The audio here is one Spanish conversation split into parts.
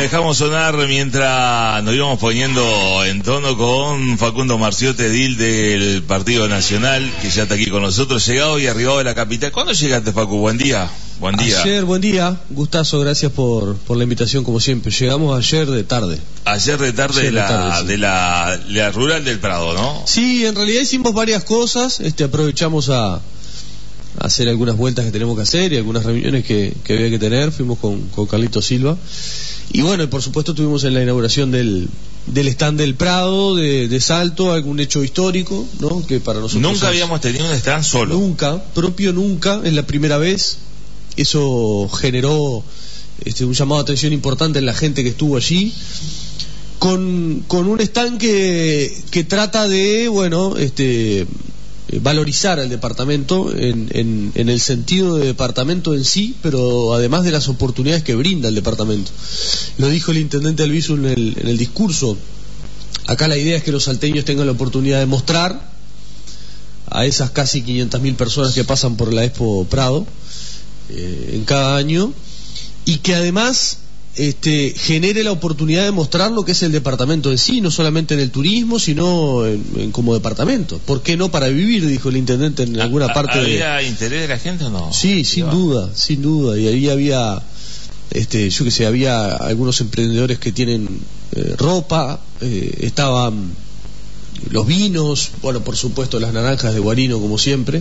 Dejamos sonar mientras nos íbamos poniendo en tono con Facundo Marciote, edil del Partido Nacional, que ya está aquí con nosotros, llegado y arribado de la capital. ¿Cuándo llegaste, Facu? Buen día. Buen día. Ayer, buen día. Gustazo, gracias por la invitación, como siempre. Llegamos ayer de tarde. Ayer de tarde, ayer de la rural del Prado, ¿no? Sí, en realidad hicimos varias cosas. Aprovechamos a hacer algunas vueltas que tenemos que hacer y algunas reuniones que había que tener. Fuimos con Carlito Silva. Y bueno, por supuesto estuvimos en la inauguración del stand del Prado, de Salto, algún hecho histórico, ¿no? Que para nosotros nunca habíamos tenido un stand solo. Nunca, es la primera vez. Eso generó un llamado de atención importante en la gente que estuvo allí, con un stand que trata de, valorizar al departamento en el sentido de departamento en sí, pero además de las oportunidades que brinda el departamento. Lo dijo el intendente Albizu en el discurso. Acá la idea es que los salteños tengan la oportunidad de mostrar a esas casi 500.000 personas que pasan por la Expo Prado en cada año, y que además genere la oportunidad de mostrar lo que es el departamento en sí, no solamente en el turismo, sino en como departamento. ¿Por qué no para vivir? Dijo el intendente en alguna parte. ¿Había interés de la gente o no? Sí, sin duda. Y ahí había, había algunos emprendedores que tienen ropa, estaban los vinos, por supuesto las naranjas de Guarino, como siempre.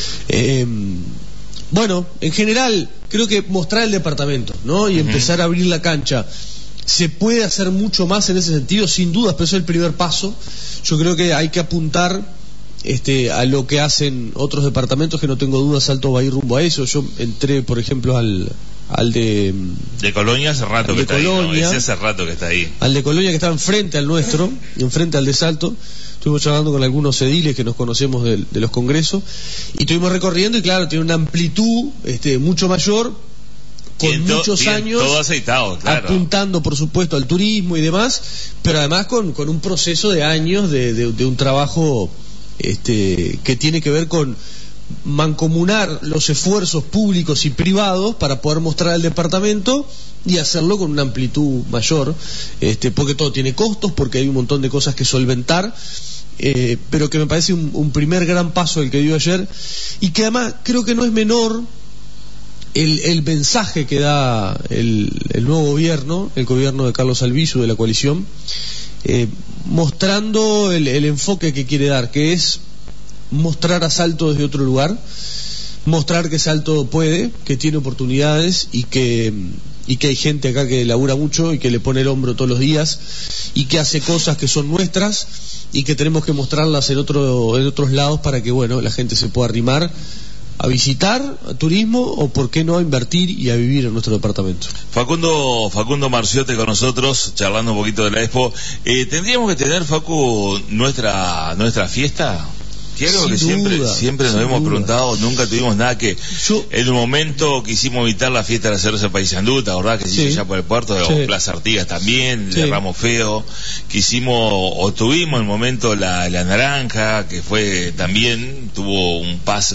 En general, creo que mostrar el departamento, ¿no? Y empezar a abrir la cancha. Se puede hacer mucho más en ese sentido, sin dudas, pero eso es el primer paso. Yo creo que hay que apuntar a lo que hacen otros departamentos, que no tengo dudas, Salto va a ir rumbo a eso. Yo entré, por ejemplo, al de Colonia hace rato que está ahí, ¿no? Ese hace rato que está ahí. Al de Colonia, que está enfrente al nuestro, enfrente al de Salto. Estuvimos charlando con algunos ediles que nos conocemos de los congresos, y estuvimos recorriendo, y claro, tiene una amplitud mucho mayor, con muchos años, todo aceitado, claro, apuntando por supuesto al turismo y demás, pero además con un proceso de años de un trabajo que tiene que ver con mancomunar los esfuerzos públicos y privados para poder mostrar al departamento y hacerlo con una amplitud mayor, porque todo tiene costos, porque hay un montón de cosas que solventar, pero que me parece un primer gran paso el que dio ayer, y que además creo que no es menor el mensaje que da el nuevo gobierno, el gobierno de Carlos Albizu, de la coalición, mostrando el enfoque que quiere dar, que es mostrar a Salto desde otro lugar, mostrar que Salto puede, que tiene oportunidades, y que hay gente acá que labura mucho y que le pone el hombro todos los días y que hace cosas que son nuestras y que tenemos que mostrarlas en otros lados para que la gente se pueda arrimar a visitar, a turismo, o por qué no a invertir y a vivir en nuestro departamento. Facundo Marciote con nosotros, charlando un poquito de la Expo. ¿Tendríamos que tener, Facu, nuestra fiesta? Que algo que siempre nos hemos preguntado, nunca tuvimos nada que... En un momento quisimos evitar la fiesta de la cerveza Paysandú, ¿verdad? Que se hizo ya por el puerto, de Plaza Artigas también, de Ramos Feo. Tuvimos en el momento la naranja, que fue también, tuvo un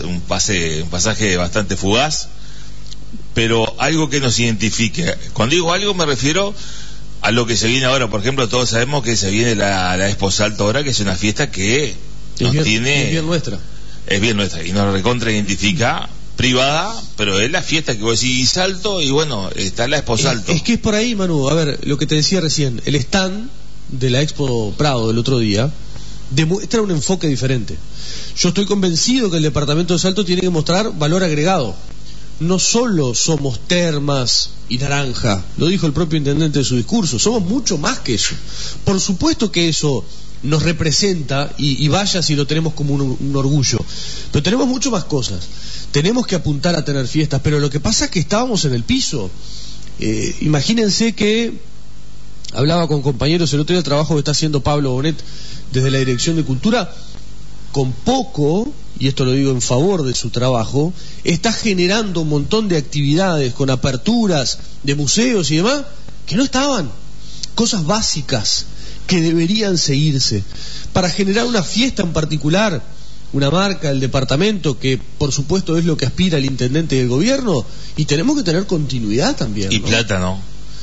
pasaje bastante fugaz, pero algo que nos identifique. Cuando digo algo me refiero a lo que se viene ahora. Por ejemplo, todos sabemos que se viene la Expo Salto ahora, que es una fiesta que... Es bien nuestra. Es bien nuestra y nos recontra identifica, privada, pero es la fiesta que vos decís, y Salto, y está la Expo Salto. Es que es por ahí, Manu. A ver, lo que te decía recién, el stand de la Expo Prado del otro día demuestra un enfoque diferente. Yo estoy convencido que el departamento de Salto tiene que mostrar valor agregado. No solo somos termas y naranja, lo dijo el propio intendente en su discurso, somos mucho más que eso. Por supuesto que eso nos representa, y vaya si lo tenemos como un orgullo, pero tenemos mucho más cosas. Tenemos que apuntar a tener fiestas, pero lo que pasa es que estábamos en el piso. Imagínense que hablaba con compañeros el otro día del trabajo que está haciendo Pablo Bonet desde la Dirección de Cultura. Con poco, y esto lo digo en favor de su trabajo, está generando un montón de actividades con aperturas de museos y demás que no estaban, cosas básicas que deberían seguirse para generar una fiesta en particular, una marca del departamento, que por supuesto es lo que aspira el intendente del gobierno, y tenemos que tener continuidad también, y ¿no? plata, ¿no?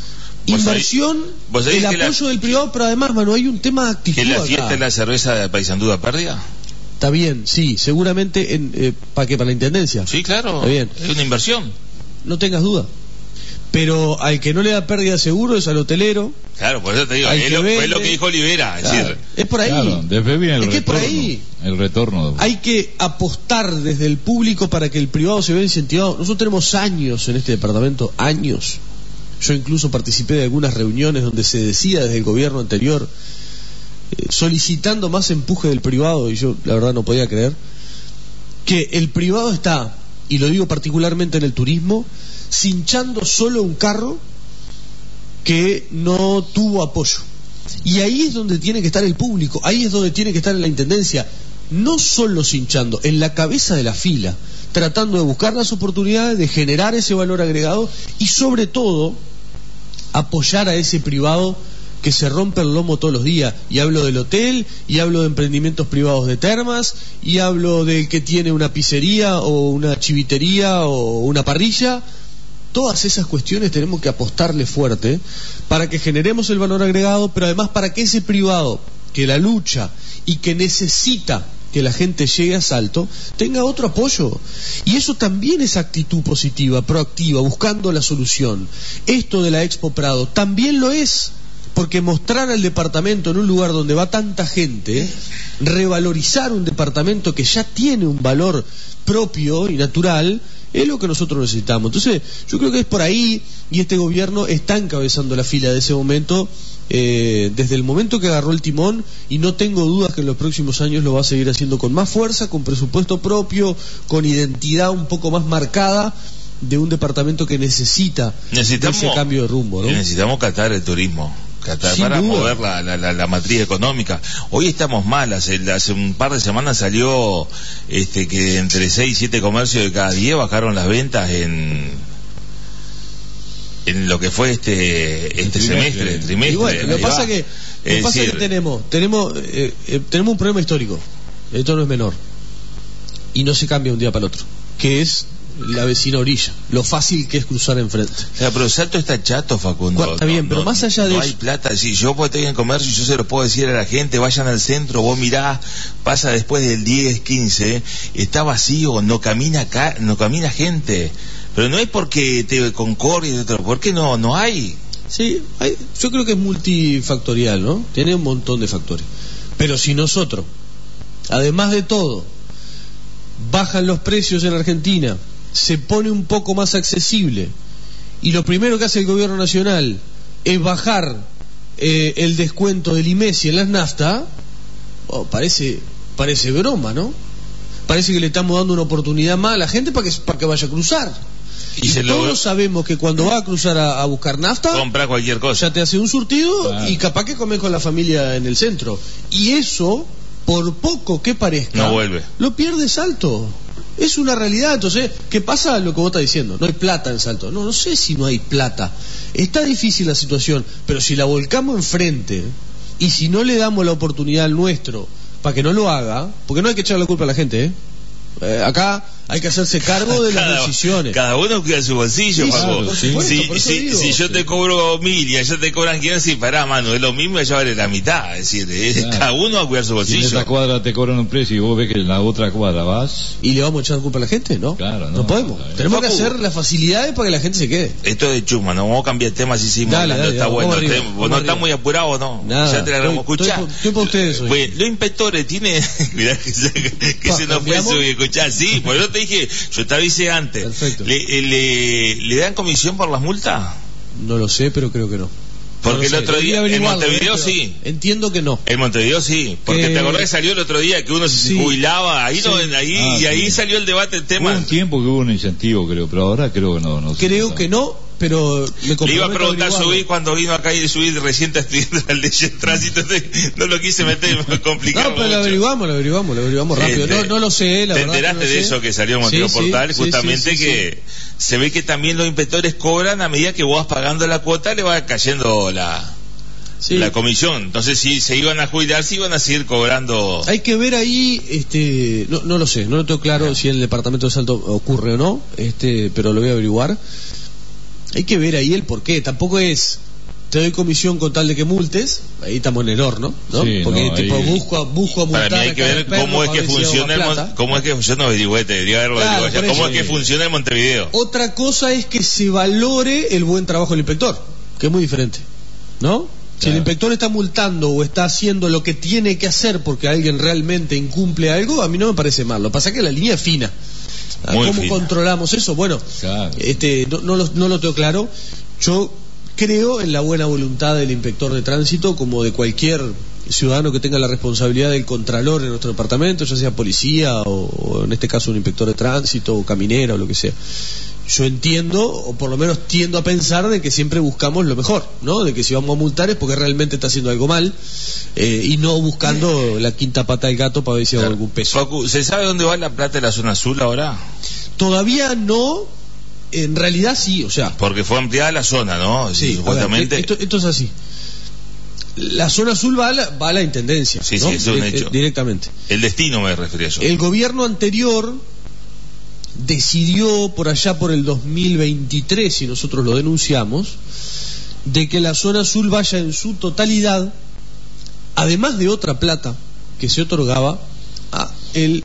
Inversión, el apoyo del privado, pero además, Manu, hay un tema de actitud. ¿Que la fiesta de la cerveza de Paysandú da pérdida? Está bien, sí, seguramente ¿para la intendencia? Sí, claro, está bien. Es una inversión. No tengas duda. Pero al que no le da pérdida seguro es al hotelero. Claro, por eso te digo, es lo que dijo Olivera. Claro, es por ahí. Claro, después viene el retorno. Por ahí. El retorno. Hay que apostar desde el público para que el privado se vea incentivado. Nosotros tenemos años en este departamento, años. Yo incluso participé de algunas reuniones donde se decía desde el gobierno anterior, solicitando más empuje del privado, y yo la verdad no podía creer, que el privado está, y lo digo particularmente en el turismo, cinchando solo un carro que no tuvo apoyo. Y ahí es donde tiene que estar el público, ahí es donde tiene que estar la intendencia, no solo cinchando, en la cabeza de la fila, tratando de buscar las oportunidades de generar ese valor agregado y sobre todo apoyar a ese privado que se rompe el lomo todos los días. Y hablo del hotel, y hablo de emprendimientos privados de termas, y hablo del que tiene una pizzería o una chivitería o una parrilla. Todas esas cuestiones tenemos que apostarle fuerte para que generemos el valor agregado, pero además para que ese privado que la lucha y que necesita que la gente llegue a Salto tenga otro apoyo. Y eso también es actitud positiva, proactiva, buscando la solución. Esto de la Expo Prado también lo es, porque mostrar al departamento en un lugar donde va tanta gente, revalorizar un departamento que ya tiene un valor propio y natural, es lo que nosotros necesitamos. Entonces yo creo que es por ahí, y este gobierno está encabezando la fila de ese momento, desde el momento que agarró el timón, y no tengo dudas que en los próximos años lo va a seguir haciendo con más fuerza, con presupuesto propio, con identidad un poco más marcada de un departamento que necesita ese cambio de rumbo, ¿no? Necesitamos catar el turismo. Sin para duda. mover la matriz económica. Hoy estamos mal, hace un par de semanas salió que entre 6 y 7 comercios de cada 10 bajaron las ventas en lo que fue este trimestre. Y bueno, lo que pasa que tenemos un problema histórico, esto no es menor, y no se cambia de un día para el otro, que es la vecina orilla, lo fácil que es cruzar enfrente. O sea, pero Salto está chato, Facundo. Está bien, pero más allá de no eso, hay plata. Si yo estoy en comercio y yo se lo puedo decir a la gente, vayan al centro, vos mirá, pasa después del 10, 15, está vacío, no camina gente. Pero no es porque te concordia, porque no hay. Sí, yo creo que es multifactorial, ¿no? Tiene un montón de factores. Pero si nosotros, además de todo, bajan los precios en Argentina, se pone un poco más accesible, y lo primero que hace el gobierno nacional es bajar el descuento del IMESI en las naftas, parece broma, ¿no? Parece que le estamos dando una oportunidad más a la gente para que vaya a cruzar. Y todos sabemos que cuando va a cruzar a buscar nafta, compra cualquier cosa, ya te hace un surtido, claro, y capaz que comes con la familia en el centro, y eso, por poco que parezca, no vuelve, lo pierde Salto. Es una realidad. Entonces, ¿qué pasa? Lo que vos estás diciendo, no hay plata en Salto. No sé si no hay plata, está difícil la situación, pero si la volcamos enfrente y si no le damos la oportunidad al nuestro para que no lo haga, porque no hay que echar la culpa a la gente, acá hay que hacerse cargo de las decisiones. Cada uno cuida su bolsillo, Paco. Si yo te cobro 1.000 y allá te cobran 500, sí, pará, mano, es lo mismo, allá vale la mitad. Es decir, cada uno va a cuidar su bolsillo. Si en esa cuadra te cobran un precio y vos ves que en la otra cuadra vas, ¿y le vamos a echar culpa a la gente? No, claro, no podemos. Tenemos que hacer las facilidades para que la gente se quede. Esto es de chuma, no vamos a cambiar el tema si seguimos hablando. Está bueno. Vos no estás muy apurado, ¿no? Nada, ya te la vamos a escuchar. Estoy para ustedes hoy. Bueno, los inspectores tienen. Mirá que se nos fue eso y escuchar. Sí, por eso te dije, yo te avisé antes. Perfecto. ¿Le dan comisión por las multas? No lo sé, pero creo que no. Porque el otro día, en Montevideo sí. Entiendo que no. En Montevideo sí. Porque te acordás que salió el otro día que uno se jubilaba. Ahí ahí salió el debate, el tema. Hubo un tiempo que hubo un incentivo, creo, pero ahora creo que no. Creo que no, pero le iba a preguntar subir cuando vino acá y subir recién estudiando la ley de tránsito. No lo quise meter, me complicado. No, pero lo averiguamos rápido. No lo sé, la verdad. ¿Te enteraste de eso que salió en Motivo Portal? Justamente que se ve que también los inspectores cobran a medida que vos vas pagando la cuota, le va cayendo la comisión. Entonces, si se iban a jubilar, se iban a seguir cobrando. Hay que ver ahí, no lo sé, no lo tengo claro si en el departamento de Salto ocurre o no, pero lo voy a averiguar. Hay que ver ahí el porqué. Tampoco es te doy comisión con tal de que multes, ahí estamos en el horno, ¿no? Sí, porque no, tipo ahí... busco multar. Para mí hay que ver cómo es que funciona yo no averigüé, debería haberlo averiguado. ¿Cómo es que funciona en Montevideo? Otra cosa es que se valore el buen trabajo del inspector, que es muy diferente, ¿no? Si el inspector está multando o está haciendo lo que tiene que hacer porque alguien realmente incumple algo, a mí no me parece mal. Lo que pasa es que la línea es fina. ¿Cómo controlamos eso? Bueno, claro. No lo tengo claro. Yo creo en la buena voluntad del inspector de tránsito, como de cualquier ciudadano que tenga la responsabilidad del contralor en nuestro departamento, ya sea policía o en este caso un inspector de tránsito o caminero o lo que sea. Yo entiendo, o por lo menos tiendo a pensar, de que siempre buscamos lo mejor, ¿no? De que si vamos a multar es porque realmente está haciendo algo mal, y no buscando la quinta pata del gato para ver si hago algún peso. Facu, ¿se sabe dónde va la plata de la zona azul ahora? Todavía no, en realidad sí, o sea... Porque fue ampliada la zona, ¿no? Sí, supuestamente. Esto es así. La zona azul va a la intendencia, sí, ¿no? Sí, es un hecho. Directamente. El destino me refería yo. El gobierno anterior decidió por allá por el 2023, y nosotros lo denunciamos, de que la zona azul vaya en su totalidad, además de otra plata que se otorgaba a el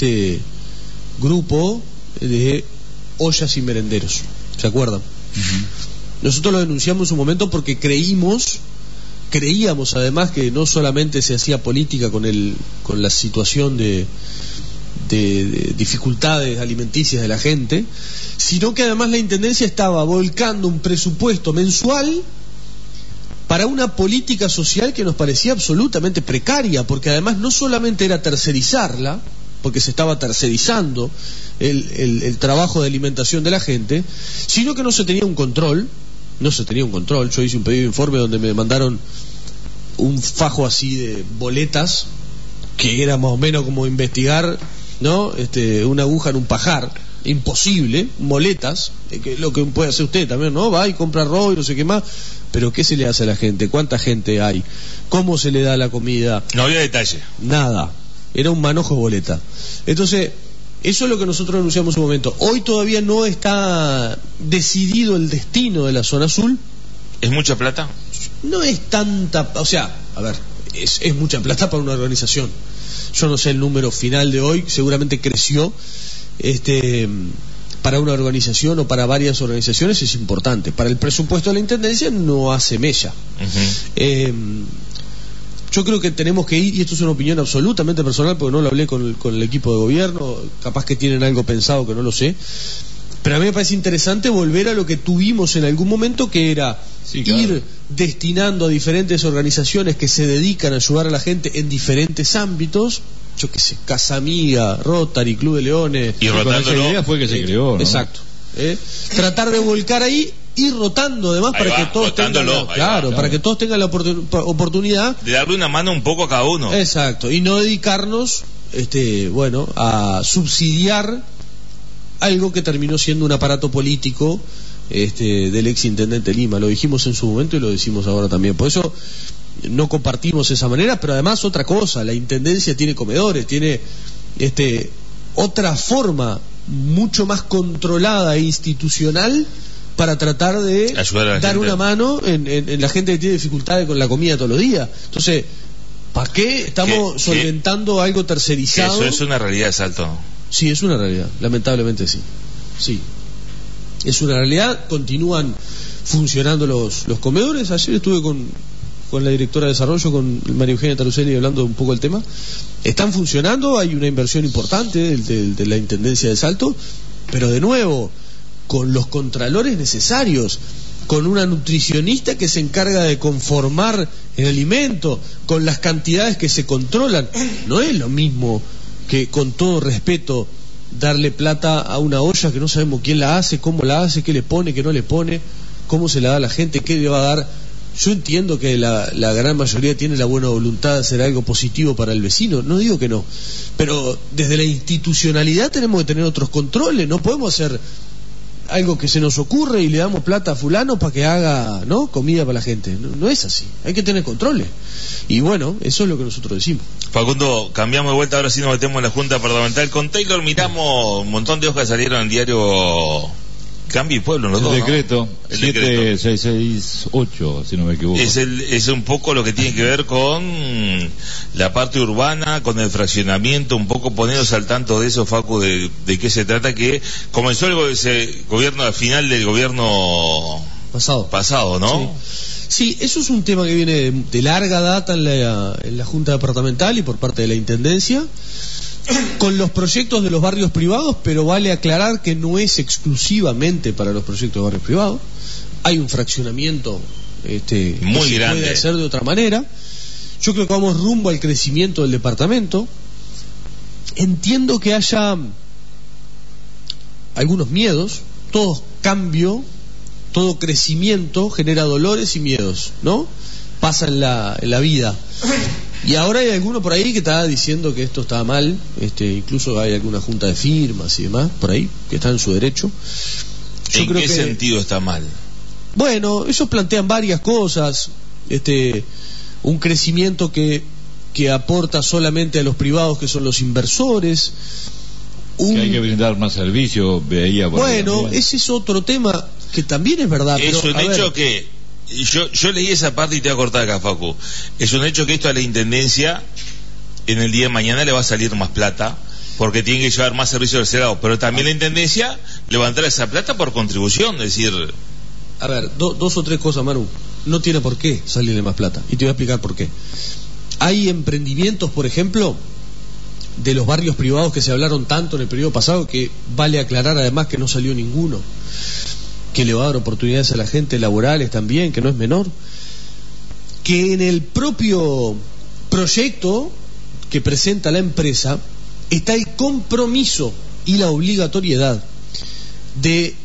grupo de ollas y merenderos. ¿Se acuerdan? Uh-huh. Nosotros lo denunciamos en su momento porque creíamos además que no solamente se hacía política con la situación de dificultades alimenticias de la gente, sino que además la intendencia estaba volcando un presupuesto mensual para una política social que nos parecía absolutamente precaria, porque además no solamente era tercerizarla, porque se estaba tercerizando el trabajo de alimentación de la gente, sino que no se tenía un control. Yo hice un pedido de informe donde me mandaron un fajo así de boletas, que era más o menos como investigar, ¿no? Una aguja en un pajar, imposible, boletas, que lo que puede hacer usted también, ¿no? Va y compra arroz y no sé qué más, pero ¿qué se le hace a la gente? ¿Cuánta gente hay? ¿Cómo se le da la comida? No había detalle. Nada, era un manojo de boleta. Entonces, eso es lo que nosotros denunciamos en su momento. Hoy todavía no está decidido el destino de la zona azul. ¿Es mucha plata? No es tanta, o sea, a ver, es mucha plata para una organización. Yo no sé el número final de hoy, seguramente creció. Para una organización o para varias organizaciones es importante. Para el presupuesto de la intendencia no hace mella. Uh-huh. Yo creo que tenemos que ir, y esto es una opinión absolutamente personal porque no lo hablé con el equipo de gobierno, capaz que tienen algo pensado que no lo sé, pero a mí me parece interesante volver a lo que tuvimos en algún momento, que era ir destinando a diferentes organizaciones que se dedican a ayudar a la gente en diferentes ámbitos, yo qué sé, Casa Amiga, Rotary, Club de Leones, y rotándolo. Esa idea fue que se creó, ¿no? Exacto. Tratar de volcar ahí, ir rotando además para que todos tengan para que todos tengan la oportunidad de darle una mano un poco a cada uno. Exacto, y no dedicarnos a subsidiar algo que terminó siendo un aparato político del ex intendente Lima. Lo dijimos en su momento y lo decimos ahora también. Por eso no compartimos esa manera, pero además otra cosa, la intendencia tiene comedores, tiene otra forma mucho más controlada e institucional para tratar de dar una mano en la gente que tiene dificultades con la comida todos los días. Entonces, ¿para qué estamos solventando algo tercerizado? Eso es una realidad de Salto. Sí, es una realidad, lamentablemente sí. Sí, es una realidad. Continúan funcionando los comedores. Ayer estuve con la directora de desarrollo, con María Eugenia Taruselli, hablando un poco del tema. Están funcionando, hay una inversión importante de la Intendencia de Salto, pero de nuevo, con los contralores necesarios, con una nutricionista que se encarga de conformar el alimento, con las cantidades que se controlan. No es lo mismo que, con todo respeto, darle plata a una olla que no sabemos quién la hace, cómo la hace, qué le pone, qué no le pone, cómo se la da a la gente, qué le va a dar. Yo entiendo que la gran mayoría tiene la buena voluntad de hacer algo positivo para el vecino, no digo que no, pero desde la institucionalidad tenemos que tener otros controles. No podemos hacer algo que se nos ocurre y le damos plata a fulano para que haga, ¿no?, comida para la gente. No es así, hay que tener controles. Y bueno, eso es lo que nosotros decimos. Facundo, cambiamos de vuelta, ahora sí nos metemos en la Junta Departamental. Con Taylor miramos un montón de hojas que salieron en el diario Cambio y Pueblo, los el dos, decreto, ¿no? El 7668, si no me equivoco. Es un poco lo que tiene que ver con la parte urbana, con el fraccionamiento, un poco ponernos al tanto de eso, Facu, de qué se trata, que comenzó ese gobierno al final del gobierno pasado, ¿no? Sí, eso es un tema que viene de larga data en la Junta Departamental y por parte de la Intendencia, con los proyectos de los barrios privados, pero vale aclarar que no es exclusivamente para los proyectos de barrios privados. Hay un fraccionamiento muy que grande. Se puede hacer de otra manera. Yo creo que vamos rumbo al crecimiento del departamento. Entiendo que haya algunos miedos. Todo cambio, todo crecimiento genera dolores y miedos, ¿no? Pasa en la vida. Y ahora hay alguno por ahí que está diciendo que esto está mal, incluso hay alguna junta de firmas y demás por ahí que está en su derecho. ¿En qué sentido está mal? Bueno, ellos plantean varias cosas, un crecimiento que aporta solamente a los privados, que son los inversores. Que hay que brindar más servicios, veía. Bueno, ese es otro tema que también es verdad. Es pero, un hecho que yo leí esa parte y te voy a cortar acá, Facu. Es un hecho que esto a la Intendencia en el día de mañana le va a salir más plata, porque tiene que llevar más servicios del Senado, pero también la Intendencia levantará esa plata por contribución, es decir... A ver, dos o tres cosas, Manu. No tiene por qué salirle más plata, y te voy a explicar por qué. Hay emprendimientos, por ejemplo, de los barrios privados que se hablaron tanto en el periodo pasado, que vale aclarar además que no salió ninguno, que le va a dar oportunidades a la gente laborales también, que no es menor, que en el propio proyecto que presenta la empresa está el compromiso y la obligatoriedad de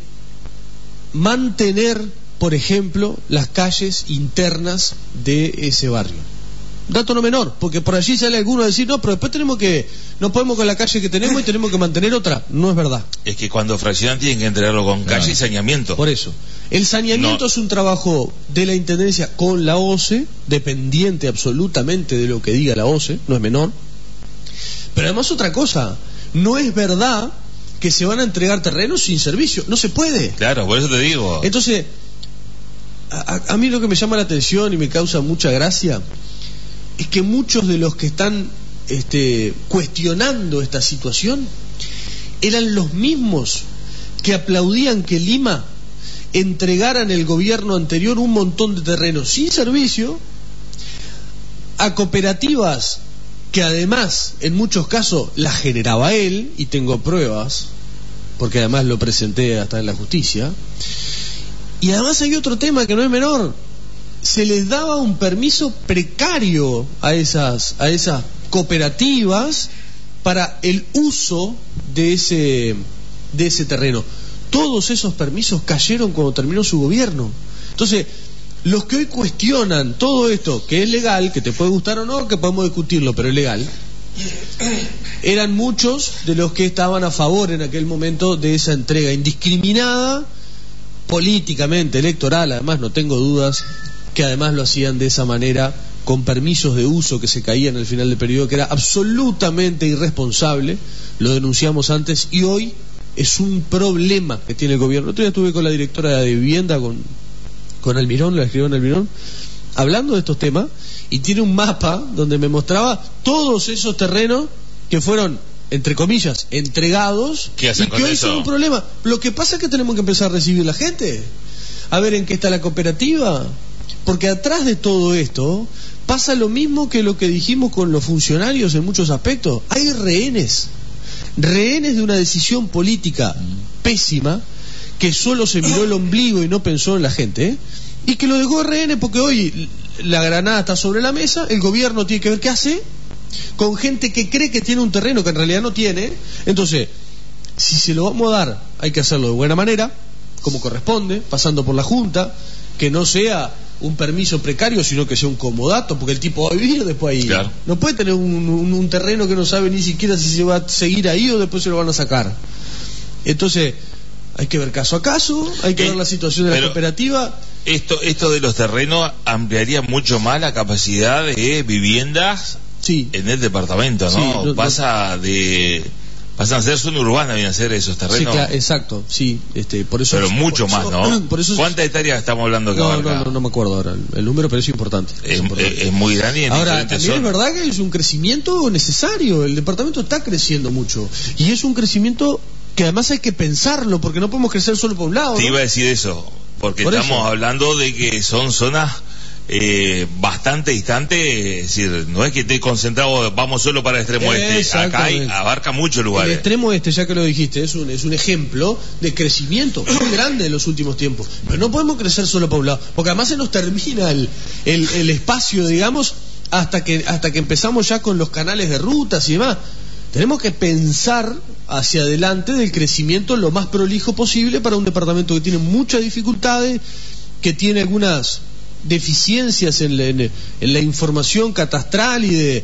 mantener, por ejemplo, las calles internas de ese barrio. Dato no menor, porque por allí sale alguno a decir, no, pero después no podemos con la calle que tenemos y tenemos que mantener otra. No es verdad. Es que cuando fraccionan tienen que entregarlo con calle y saneamiento. Por eso. El saneamiento es un trabajo de la Intendencia con la OCE, dependiente absolutamente de lo que diga la OCE, no es menor. Pero además otra cosa, no es verdad que se van a entregar terrenos sin servicio. No se puede. Claro, por eso te digo. Entonces, a mí lo que me llama la atención y me causa mucha gracia es que muchos de los que están cuestionando esta situación eran los mismos que aplaudían que Lima entregara en el gobierno anterior un montón de terrenos sin servicio a cooperativas que además en muchos casos las generaba él, y tengo pruebas porque además lo presenté hasta en la justicia. Y además hay otro tema que no es menor: se les daba un permiso precario a esas cooperativas para el uso de ese terreno. Todos esos permisos cayeron cuando terminó su gobierno. Entonces, los que hoy cuestionan todo esto, que es legal, que te puede gustar o no, que podemos discutirlo, pero es legal, eran muchos de los que estaban a favor en aquel momento de esa entrega indiscriminada, políticamente, electoral, además no tengo dudas, que además lo hacían de esa manera, con permisos de uso que se caían al final del periodo, que era absolutamente irresponsable. Lo denunciamos antes y hoy es un problema que tiene el gobierno. Otro día estuve con la directora de vivienda, con Almirón, la escribió en Almirón, hablando de estos temas, y tiene un mapa donde me mostraba todos esos terrenos que fueron, entre comillas, entregados, ¿qué hacen y que con hoy eso? son un problema. Lo que pasa es que tenemos que empezar a recibir la gente, a ver en qué está la cooperativa, porque atrás de todo esto pasa lo mismo que lo que dijimos con los funcionarios en muchos aspectos. Hay rehenes de una decisión política pésima, que solo se miró el ombligo y no pensó en la gente, y que lo dejó rehenes, porque hoy la granada está sobre la mesa, el gobierno tiene que ver qué hace con gente que cree que tiene un terreno que en realidad no tiene. Entonces, si se lo vamos a dar, hay que hacerlo de buena manera, como corresponde, pasando por la Junta, que no sea un permiso precario, sino que sea un comodato, porque el tipo va a vivir después ahí. Claro. No puede tener un terreno que no sabe ni siquiera si se va a seguir ahí o después se lo van a sacar. Entonces, hay que ver caso a caso, hay que ver la situación de la cooperativa. Esto de los terrenos ampliaría mucho más la capacidad de viviendas, sí, en el departamento, ¿no? Sí, Pasa de Pasan a ser zona urbana, vienen a ser esos terrenos. Sí, claro, exacto, sí, por eso. Pero mucho por más, eso, ¿no? Por eso, ¿cuántas hectáreas estamos hablando que abarca? No me acuerdo ahora el número, pero es importante. Es muy grande y en ahora, diferentes también zonas. es verdad que es un crecimiento necesario. El departamento está creciendo mucho. Y es un crecimiento que además hay que pensarlo, porque no podemos crecer solo por un lado. Te ¿no? iba a decir eso, porque Por estamos eso. hablando de que son zonas bastante distantes, es decir, no es que esté concentrado, vamos solo para el extremo este, acá abarca muchos lugares. El extremo este, ya que lo dijiste, es un ejemplo de crecimiento muy grande en los últimos tiempos. Pero no podemos crecer solo por un lado, porque además se nos termina el espacio, digamos, hasta que empezamos ya con los canales de rutas y demás. Tenemos que pensar hacia adelante del crecimiento lo más prolijo posible para un departamento que tiene muchas dificultades, que tiene algunas deficiencias en la información catastral y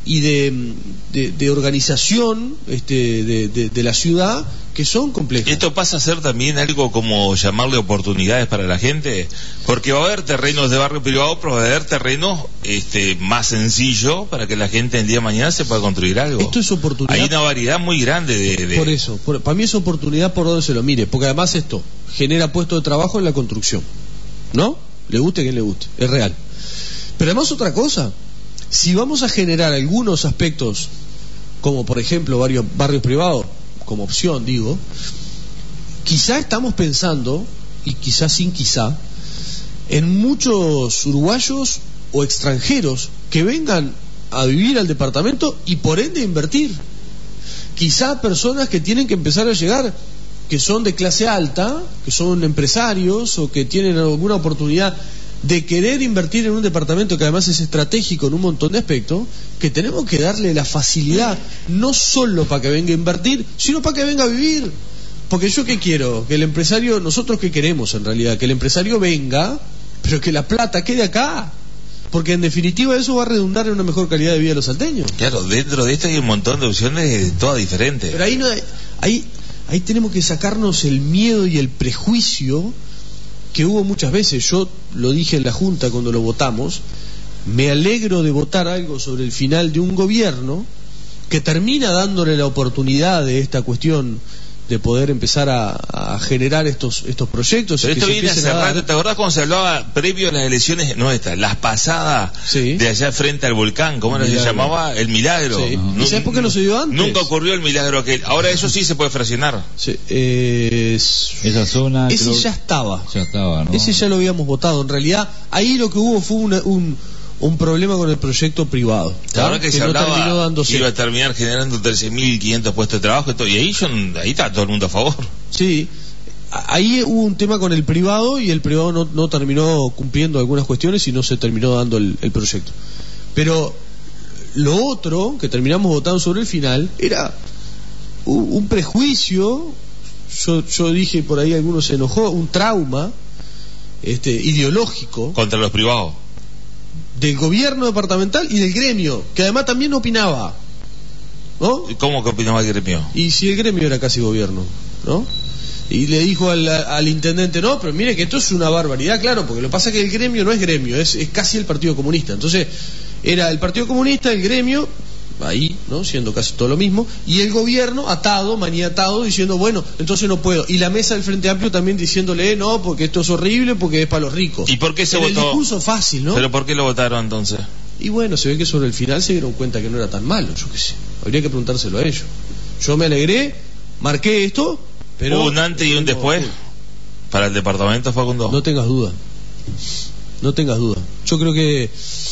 de organización de la ciudad, que son complejas. ¿Esto pasa a ser también algo como llamarle oportunidades para la gente? Porque va a haber terrenos de barrio privado, pero va a haber terrenos más sencillos para que la gente el día de mañana se pueda construir algo. Esto es oportunidad. Hay una variedad muy grande de... Por eso, para mí es oportunidad por donde se lo mire, porque además esto genera puestos de trabajo en la construcción, ¿no? Le guste a quien le guste, es real. Pero además otra cosa, si vamos a generar algunos aspectos, como por ejemplo barrios privados, como opción digo, quizá estamos pensando, y quizá sin quizá, en muchos uruguayos o extranjeros que vengan a vivir al departamento y por ende invertir. Quizá personas que tienen que empezar a llegar, que son de clase alta, que son empresarios o que tienen alguna oportunidad de querer invertir en un departamento que además es estratégico en un montón de aspectos, que tenemos que darle la facilidad no solo para que venga a invertir, sino para que venga a vivir. Porque yo qué quiero, que el empresario, nosotros qué queremos en realidad, que el empresario venga, pero que la plata quede acá, porque en definitiva eso va a redundar en una mejor calidad de vida de los salteños. Claro, dentro de esto hay un montón de opciones todas diferentes. Pero ahí no hay, ahí tenemos que sacarnos el miedo y el prejuicio que hubo muchas veces. Yo lo dije en la Junta cuando lo votamos, me alegro de votar algo sobre el final de un gobierno que termina dándole la oportunidad de esta cuestión de poder empezar a generar estos proyectos. Pero esto viene hace rato. ¿Te acordás cuando se hablaba previo a las elecciones nuestras, las pasadas, sí, de allá frente al volcán? ¿Cómo se llamaba? El milagro. Sí. ¿Y sabes por qué no se dio antes? Nunca ocurrió el milagro aquel. Ahora eso sí se puede fraccionar. Sí, esa zona ese ya estaba, ¿no? Ese ya lo habíamos votado. En realidad ahí lo que hubo fue un problema con el proyecto privado. Ahora que se hablaba no que iba a terminar generando 13.500 puestos de trabajo y ahí está todo el mundo a favor. Sí, ahí hubo un tema con el privado y el privado no terminó cumpliendo algunas cuestiones y no se terminó dando el proyecto. Pero lo otro que terminamos votando sobre el final era un prejuicio. Yo dije, por ahí algunos se enojó, un trauma ideológico contra los privados del gobierno departamental y del gremio, que además también opinaba, ¿no? ¿Cómo que opinaba el gremio? Y si el gremio era casi gobierno, ¿no? Y le dijo al intendente, no, pero mire que esto es una barbaridad, claro, porque lo que pasa es que el gremio no es gremio, es casi el Partido Comunista. Entonces, era el Partido Comunista, el gremio, ahí, ¿no? Siendo casi todo lo mismo, y el gobierno maniatado, diciendo, bueno, entonces no puedo. Y la mesa del Frente Amplio también diciéndole, no, porque esto es horrible, porque es para los ricos. ¿Y por qué se votó? El discurso fácil, ¿no? ¿Pero por qué lo votaron entonces? Y bueno, se ve que sobre el final se dieron cuenta que no era tan malo, yo qué sé. Habría que preguntárselo a ellos. Yo me alegré, marqué esto, pero... ¿Hubo un antes y un después para el departamento, Facundo? No tengas duda. No tengas duda. Yo creo que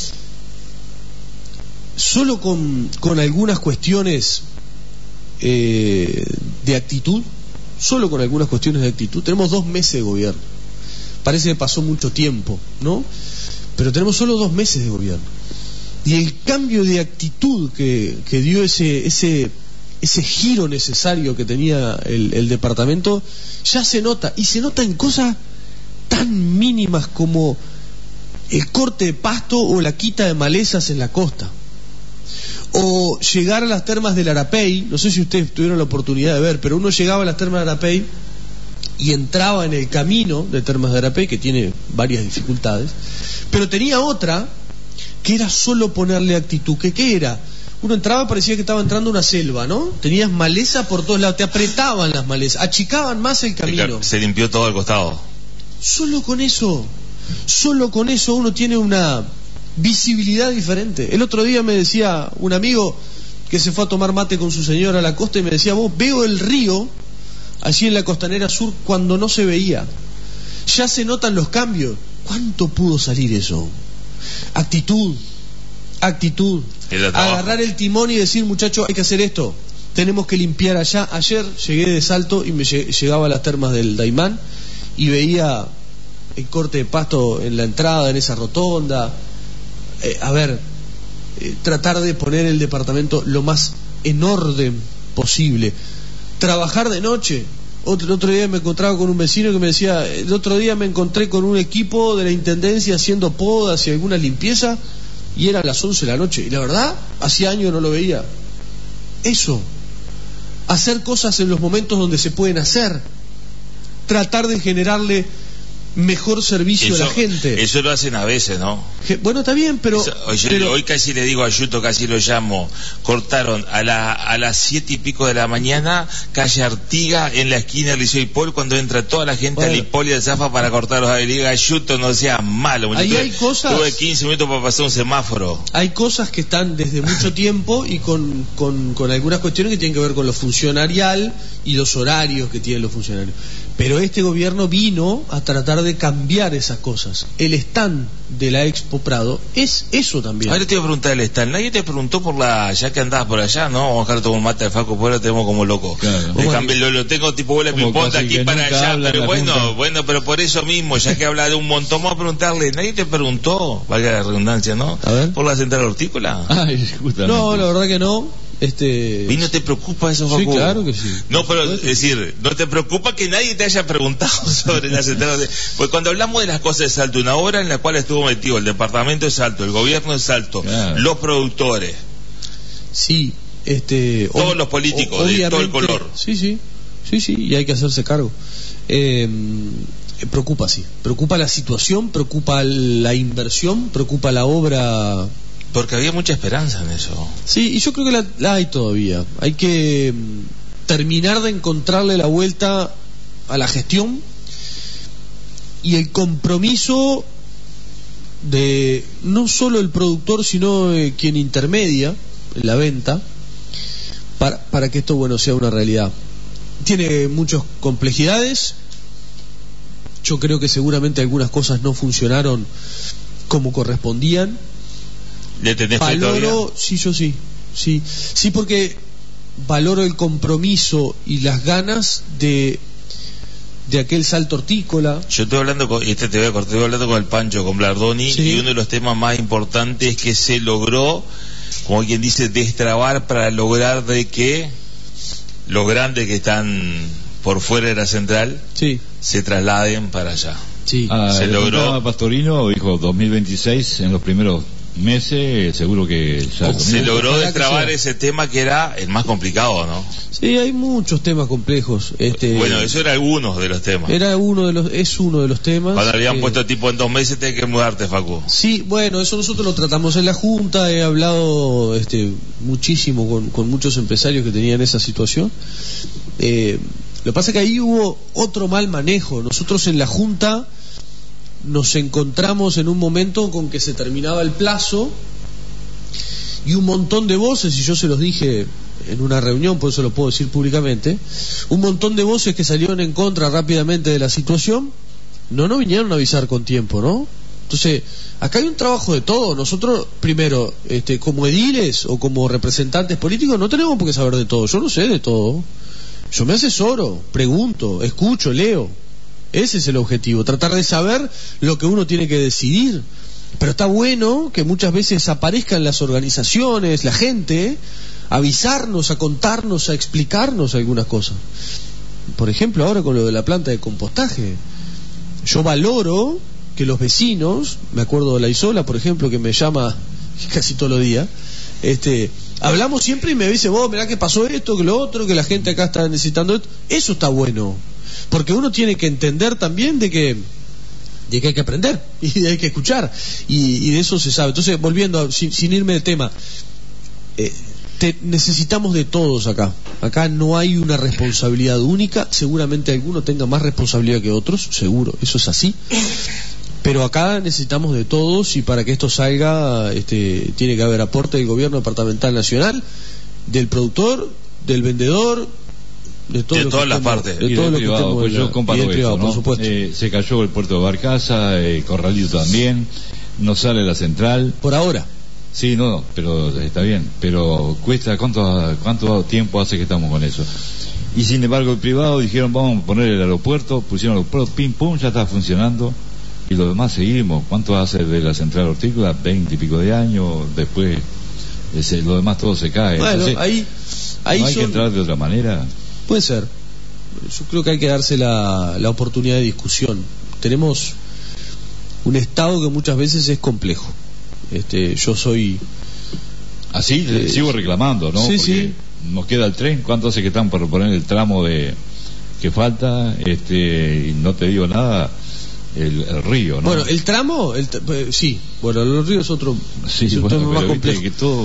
solo con algunas cuestiones de actitud, tenemos 2 meses de gobierno. Parece que pasó mucho tiempo, ¿no? Pero tenemos solo 2 meses de gobierno. Y el cambio de actitud que dio ese giro necesario que tenía el departamento ya se nota, y se nota en cosas tan mínimas como el corte de pasto o la quita de malezas en la costa, o llegar a las termas del Arapey. No sé si ustedes tuvieron la oportunidad de ver, pero uno llegaba a las termas de Arapey y entraba en el camino de termas de Arapey, que tiene varias dificultades, pero tenía otra que era solo ponerle actitud. ¿Qué era? uno entraba, parecía que estaba entrando a una selva, ¿no? Tenías maleza por todos lados, te apretaban las malezas, achicaban más el camino. Se limpió todo al costado. Solo con eso uno tiene una visibilidad diferente. El otro día me decía un amigo que se fue a tomar mate con su señora a la costa y me decía, vos, veo el río allí en la costanera sur cuando no se veía. Ya se notan los cambios. ¿Cuánto pudo salir eso? Actitud. Agarrar el timón y decir, muchachos, hay que hacer esto. Tenemos que limpiar allá. Ayer llegué de Salto y me llegaba a las termas del Daimán y veía el corte de pasto en la entrada, en esa rotonda. Tratar de poner el departamento lo más en orden posible. Trabajar de noche. El otro día me encontraba con un vecino que me decía, el otro día me encontré con un equipo de la intendencia haciendo podas y alguna limpieza y eran las 11 de la noche y la verdad, hacía años no lo veía. Eso, hacer cosas en los momentos donde se pueden hacer, tratar de generarle mejor servicio a la gente. Eso lo hacen a veces, ¿no? Bueno, está bien, pero... Hoy casi le digo a Yuto, casi lo llamo, cortaron a las 7 y pico de la mañana, calle Artiga, en la esquina del Liceo Hipol, cuando entra toda la gente al Hipol y al Zafa para cortar los aires. Le digo a Yuto, no sea malo. Ahí hay cosas... Tuve 15 minutos para pasar un semáforo. Hay cosas que están desde mucho tiempo y con algunas cuestiones que tienen que ver con lo funcionarial y los horarios que tienen los funcionarios. Pero este gobierno vino a tratar de cambiar esas cosas. El stand de la Expo Prado es eso también. Ahora te iba a preguntar el stand. Nadie te preguntó ya que andabas por allá, ¿no? Vamos a dejar todo un mate de Facu, por ahora tenemos como loco. Claro. Lo tengo tipo bola ping-pong de aquí para allá. Pero bueno, pero por eso mismo, ya que habla de un montón, vamos a preguntarle. Nadie te preguntó, valga la redundancia, ¿no? A ver. ¿Por la central hortícola? Ay, no, la verdad que no. ¿Y no te preocupa eso, Facu? Sí, claro que sí. No, pero es decir, ¿no te preocupa que nadie te haya preguntado sobre la central? Pues cuando hablamos de las cosas de Salto, una obra en la cual estuvo metido el departamento de Salto, el gobierno de Salto, claro, los productores, sí, todos los políticos de todo el color. Sí, y hay que hacerse cargo. Preocupa, sí. Preocupa la situación, preocupa la inversión, preocupa la obra. Porque había mucha esperanza en eso. Sí, y yo creo que la hay todavía. Hay que terminar de encontrarle la vuelta a la gestión y el compromiso de no solo el productor, sino quien intermedia en la venta para que esto, sea una realidad. Tiene muchas complejidades. Yo creo que seguramente algunas cosas no funcionaron como correspondían. ¿Le tenés fe todavía? Sí, yo sí. Sí, porque valoro el compromiso y las ganas de aquel Salto Hortícola. Yo estoy hablando estoy hablando con el Pancho, con Blardoni, sí, y uno de los temas más importantes que se logró, como quien dice, destrabar para lograr de que los grandes que están por fuera de la central, sí, se trasladen para allá. Sí. Se logró. Pastorino dijo 2026 en los primeros meses, seguro que ya se logró destrabar ese tema que era el más complicado, ¿no? Sí, hay muchos temas complejos. Bueno, eso era uno de los temas. Es uno de los temas. Cuando habían puesto tipo en 2 meses tenés que mudarte, Facu. Sí, bueno, eso nosotros lo tratamos en la Junta. He hablado muchísimo con muchos empresarios que tenían esa situación. Lo que pasa es que ahí hubo otro mal manejo. Nosotros en la Junta nos encontramos en un momento con que se terminaba el plazo y un montón de voces, y yo se los dije en una reunión, por eso lo puedo decir públicamente, un montón de voces que salieron en contra rápidamente de la situación, no vinieron a avisar con tiempo, ¿no? Entonces, acá hay un trabajo de todo. Nosotros, primero, como ediles o como representantes políticos, no tenemos por qué saber de todo. Yo no sé de todo. Yo me asesoro, pregunto, escucho, leo. Ese es el objetivo, tratar de saber lo que uno tiene que decidir. Pero está bueno que muchas veces aparezcan las organizaciones, la gente, a avisarnos, a contarnos, a explicarnos algunas cosas. Por ejemplo, ahora con lo de la planta de compostaje, yo valoro que los vecinos, me acuerdo de la Isola, por ejemplo, que me llama casi todos los días, hablamos siempre y me dice, vos mirá que pasó esto, que lo otro, que la gente acá está necesitando esto. Eso está bueno, porque uno tiene que entender también de que hay que aprender y hay que escuchar, y de eso se sabe. Entonces, volviendo sin irme de tema, necesitamos de todos acá. Acá no hay una responsabilidad única. Seguramente alguno tenga más responsabilidad que otros, seguro, eso es así. Pero acá necesitamos de todos, y para que esto salga tiene que haber aporte del gobierno departamental nacional, del productor, del vendedor, de todas las partes, de todo lo privado, pues yo comparo esto, ¿no? Por supuesto. Se cayó el puerto de Barcaza, Corralito también, no sale la central por ahora. Sí, no, pero está bien, pero cuesta, ¿cuánto tiempo hace que estamos con eso? Y sin embargo el privado dijeron, vamos a poner el aeropuerto, pusieron el aeropuerto, pim pum, ya está funcionando, y lo demás seguimos. ¿Cuánto hace de la central hortícola? 20 y pico de años, después lo demás todo se cae. Bueno, entonces, ahí ¿no hay que entrar de otra manera? Puede ser. Yo creo que hay que darse la oportunidad de discusión. Tenemos un Estado que muchas veces es complejo. Yo soy... Así sigo reclamando, ¿no? Sí, porque sí. Nos queda el tren. ¿Cuánto hace que están por poner el tramo que falta? Y no te digo nada, el río, ¿no? Bueno, el tramo, sí. Bueno, el río es otro, sí, es un bueno, tema más complejo. Que todo...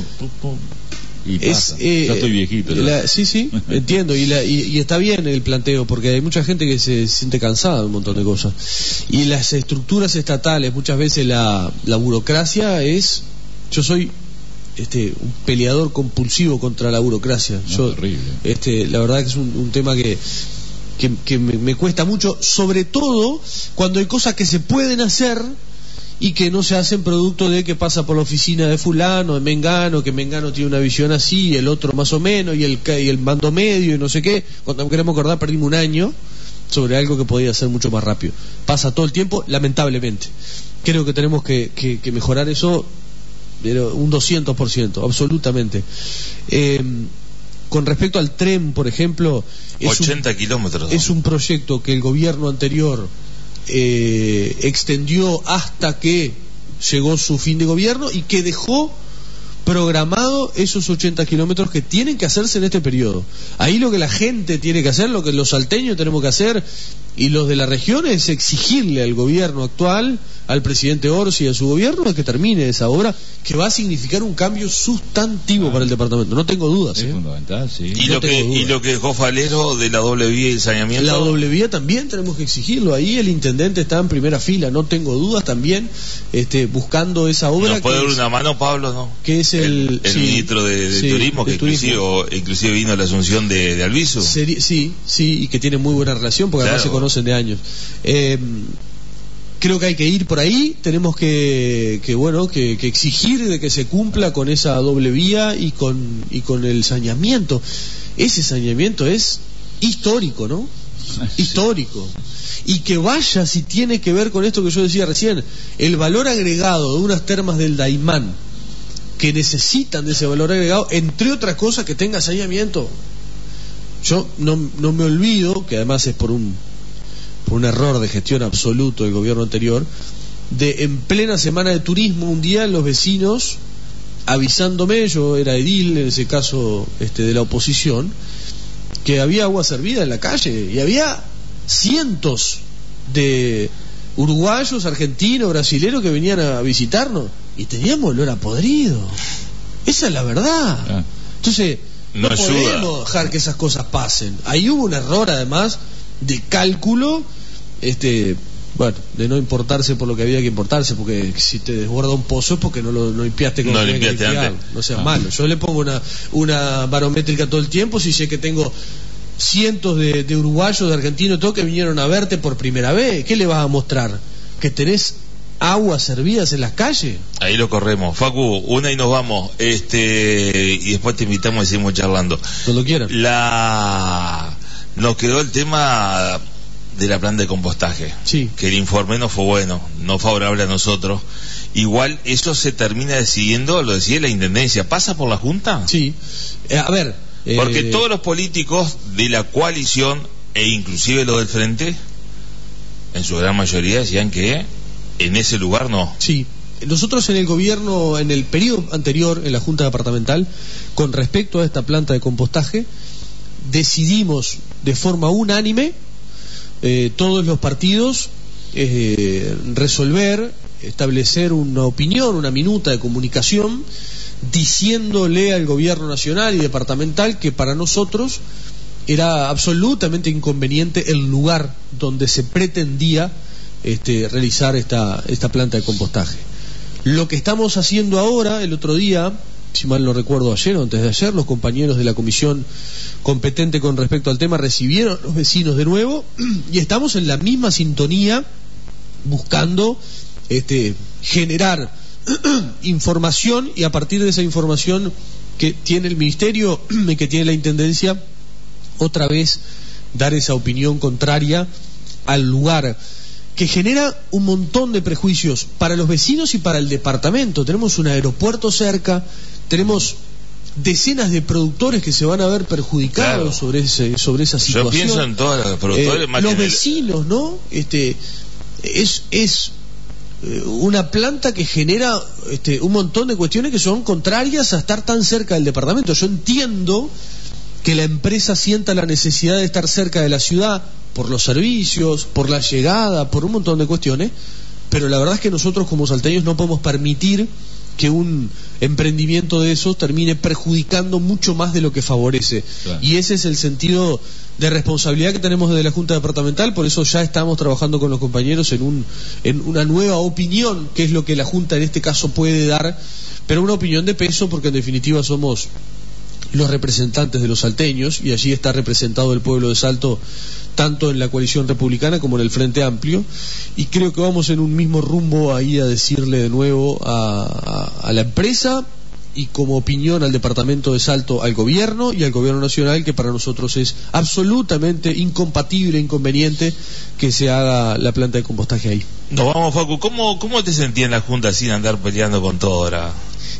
Y pasa. Ya estoy viejito. Sí, entiendo, y está bien el planteo, porque hay mucha gente que se siente cansada de un montón de cosas. Y las estructuras estatales, muchas veces la burocracia es... Yo soy un peleador compulsivo contra la burocracia. Terrible. La verdad que es un tema que me cuesta mucho, sobre todo cuando hay cosas que se pueden hacer y que no se hacen producto de que pasa por la oficina de fulano, de Mengano, que Mengano tiene una visión así, el otro más o menos, y el mando medio y no sé qué. Cuando queremos acordar, perdimos un año sobre algo que podía ser mucho más rápido. Pasa todo el tiempo, lamentablemente. Creo que tenemos que mejorar eso, pero un 200%, absolutamente. Con respecto al tren, por ejemplo, 80 kilómetros. Es un proyecto que el gobierno anterior extendió hasta que llegó su fin de gobierno y que dejó programado esos 80 kilómetros que tienen que hacerse en este periodo. Ahí lo que la gente tiene que hacer, lo que los salteños tenemos que hacer y los de la región, es exigirle al gobierno actual, al presidente Orsi y a su gobierno, que termine esa obra, que va a significar un cambio sustantivo para el departamento, no tengo dudas. Es fundamental, sí. Y lo que dejó Falero de la doble vía y el saneamiento. La doble vía también tenemos que exigirlo. Ahí el intendente está en primera fila, no tengo dudas, también buscando esa obra. ¿Nos puede dar una mano, Pablo, no? Que es el ministro de Turismo, que inclusive vino a la asunción de Albizu. Sí, y que tiene muy buena relación, porque además se conocen de años. Creo que hay que ir por ahí. Tenemos que exigir de que se cumpla con esa doble vía y con el saneamiento. Ese saneamiento es histórico, ¿no? Histórico. Y que vaya, si tiene que ver con esto que yo decía recién, el valor agregado de unas termas del Daimán, que necesitan de ese valor agregado, entre otras cosas, que tenga saneamiento. Yo no me olvido, que además es por un error de gestión absoluto del gobierno anterior, de en plena semana de turismo, un día los vecinos avisándome, yo era edil en ese caso de la oposición, que había agua servida en la calle, y había cientos de uruguayos, argentinos, brasileños que venían a visitarnos, y teníamos olor a podrido. Esa es la verdad. Entonces no podemos dejar que esas cosas pasen. Ahí hubo un error, además, de cálculo, de no importarse por lo que había que importarse, porque si te desborda un pozo es porque no limpiaste como limpiaste antes. No seas malo. Yo le pongo una barométrica todo el tiempo, si sé que tengo cientos de uruguayos, de argentinos, todo, que vinieron a verte por primera vez. ¿Qué le vas a mostrar? ¿Que tenés aguas servidas en las calles? Ahí lo corremos. Facu, una y nos vamos. Y después te invitamos y seguimos charlando. Cuando quieran. Nos quedó el tema de la planta de compostaje. Sí. Que el informe no fue bueno, no favorable a nosotros. Igual eso se termina decidiendo, lo decía la intendencia. ¿Pasa por la Junta? Sí. A ver. Porque todos los políticos de la coalición, e inclusive los del frente, en su gran mayoría decían que en ese lugar no. Sí. Nosotros en el gobierno, en el periodo anterior, en la Junta Departamental, con respecto a esta planta de compostaje, decidimos de forma unánime, todos los partidos, establecer una opinión, una minuta de comunicación, diciéndole al gobierno nacional y departamental que para nosotros era absolutamente inconveniente el lugar donde se pretendía realizar esta planta de compostaje. Lo que estamos haciendo ahora, el otro día, si mal no recuerdo ayer o antes de ayer, los compañeros de la comisión competente con respecto al tema recibieron a los vecinos de nuevo y estamos en la misma sintonía buscando generar información, y a partir de esa información que tiene el Ministerio y que tiene la Intendencia, otra vez dar esa opinión contraria al lugar, que genera un montón de prejuicios para los vecinos y para el departamento. Tenemos un aeropuerto cerca, tenemos decenas de productores que se van a ver perjudicados, claro, sobre esa situación. Yo pienso en todos los productores, los vecinos, ¿no? Es una planta que genera un montón de cuestiones que son contrarias a estar tan cerca del departamento. Yo entiendo que la empresa sienta la necesidad de estar cerca de la ciudad por los servicios, por la llegada, por un montón de cuestiones, pero la verdad es que nosotros como salteños no podemos permitir que un emprendimiento de esos termine perjudicando mucho más de lo que favorece. Claro. Y ese es el sentido de responsabilidad que tenemos desde la Junta Departamental. Por eso ya estamos trabajando con los compañeros en una nueva opinión, que es lo que la Junta en este caso puede dar, pero una opinión de peso, porque en definitiva somos los representantes de los salteños, y allí está representado el pueblo de Salto tanto en la coalición republicana como en el Frente Amplio, y creo que vamos en un mismo rumbo ahí a decirle de nuevo a la empresa, y como opinión al departamento de Salto, al gobierno y al gobierno nacional, que para nosotros es absolutamente incompatible, inconveniente que se haga la planta de compostaje ahí. Nos vamos, Facu. ¿Cómo te sentías en la Junta sin andar peleando con todo ahora?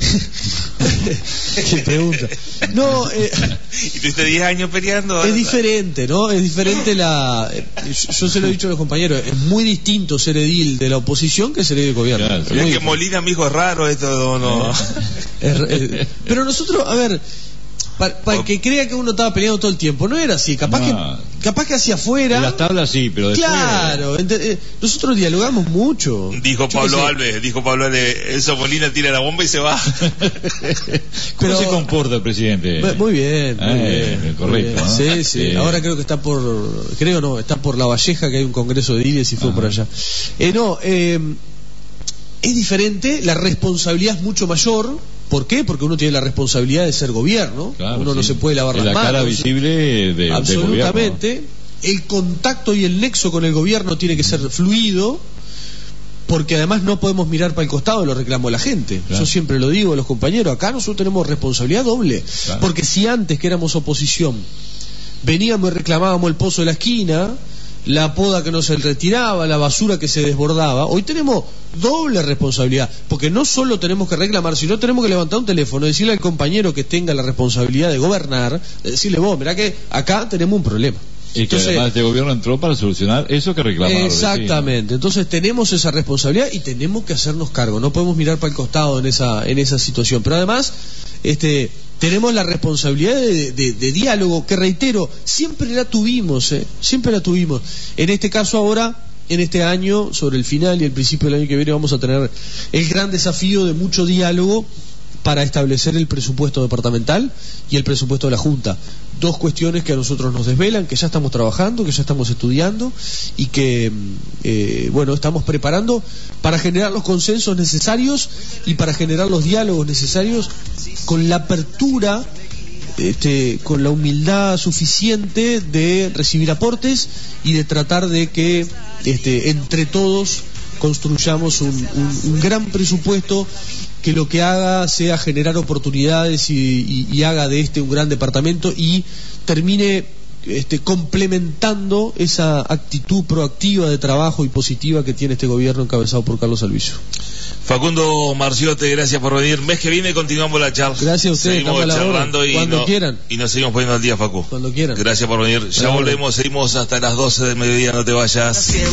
Qué pregunta. No, y tuviste 10 años peleando. Es diferente, ¿no? Es diferente yo se lo he dicho a los compañeros, es muy distinto ser edil de la oposición que ser edil del gobierno. Claro, es que Molina, mi hijo, es raro esto, no. Pero nosotros, a ver, para que crea que uno estaba peleando todo el tiempo, no era así. Capaz que hacia afuera. En las tablas sí, pero después. Claro, nosotros dialogamos mucho. Dijo Pablo Alves, eso Molina tira la bomba y se va. ¿Cómo se comporta el presidente? Muy bien, correcto, ¿no? Sí, sí. Ahora creo que está está por La Valleja, que hay un congreso de ediles y fue por allá. Es diferente, la responsabilidad es mucho mayor. ¿Por qué? Porque uno tiene la responsabilidad de ser gobierno, claro, uno no se puede lavar las manos. La cara visible del absolutamente. Gobierno. El contacto y el nexo con el gobierno tiene que ser fluido, porque además no podemos mirar para el costado de los reclamos de la gente. Claro. Yo siempre lo digo a los compañeros, acá nosotros tenemos responsabilidad doble, claro, porque si antes que éramos oposición veníamos y reclamábamos el pozo de la esquina, la poda que no se retiraba, la basura que se desbordaba, hoy tenemos doble responsabilidad, porque no solo tenemos que reclamar, sino tenemos que levantar un teléfono, decirle al compañero que tenga la responsabilidad de gobernar, decirle, vos, mirá que acá tenemos un problema. Y que además este gobierno entró para solucionar eso que reclamaron. Exactamente, entonces tenemos esa responsabilidad y tenemos que hacernos cargo, no podemos mirar para el costado en esa situación, pero además tenemos la responsabilidad de diálogo, que reitero, siempre la tuvimos. En este caso ahora, en este año, sobre el final y el principio del año que viene, vamos a tener el gran desafío de mucho diálogo para establecer el presupuesto departamental y el presupuesto de la Junta. Dos cuestiones que a nosotros nos desvelan, que ya estamos trabajando, que ya estamos estudiando y que estamos preparando para generar los consensos necesarios y para generar los diálogos necesarios, con la apertura, con la humildad suficiente de recibir aportes y de tratar de que entre todos construyamos un gran presupuesto que lo que haga sea generar oportunidades y haga de un gran departamento y termine complementando esa actitud proactiva de trabajo y positiva que tiene este gobierno encabezado por Carlos Alviso. Facundo Marciote, gracias por venir. Mes que viene continuamos la charla. Gracias a ustedes. Seguimos charlando cuando quieran. Y nos seguimos poniendo al día, Facu. Cuando quieran. Gracias por venir. Ya volvemos, seguimos hasta las 12 del mediodía, no te vayas.